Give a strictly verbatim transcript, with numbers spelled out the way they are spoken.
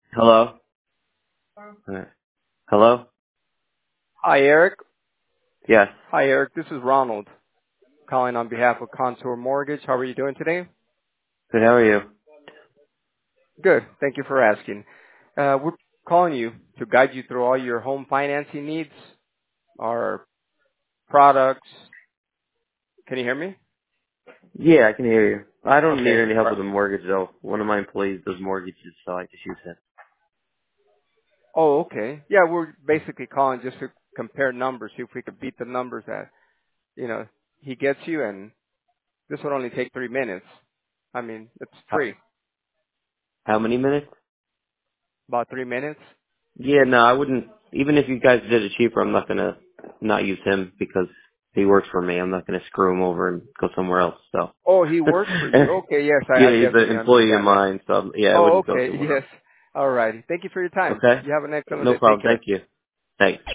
Hello? Uh, Hello? Hi, Eric. Yes. Hi, Eric. This is Ronald calling on behalf of Contour Mortgage. How are you doing today? Good, how are you? Good. Thank you for asking. Uh, we're calling you to guide you through all your home financing needs, our products. Can you hear me? Yeah, I can hear you. I don't need Okay. any help Right. with the mortgage though. One of my employees does mortgages, so I just use it. Oh, okay. Yeah, we're basically calling just to compare numbers, see if we could beat the numbers that, you know, he gets you, and this would only take three minutes. I mean, it's How, free. how many minutes? About three minutes. Yeah, no, I wouldn't. Even if you guys did it cheaper, I'm not gonna not use him because he works for me. I'm not gonna screw him over and go somewhere else. So, Oh, he works for you. Okay, yes, I, I yeah, he's an definitely employee of understand that. mine. So yeah, I Oh, wouldn't go okay. somewhere Yes. else. All righty. Thank you for your time. Okay, You have an excellent no day. Take problem. care. Thank you. Thanks.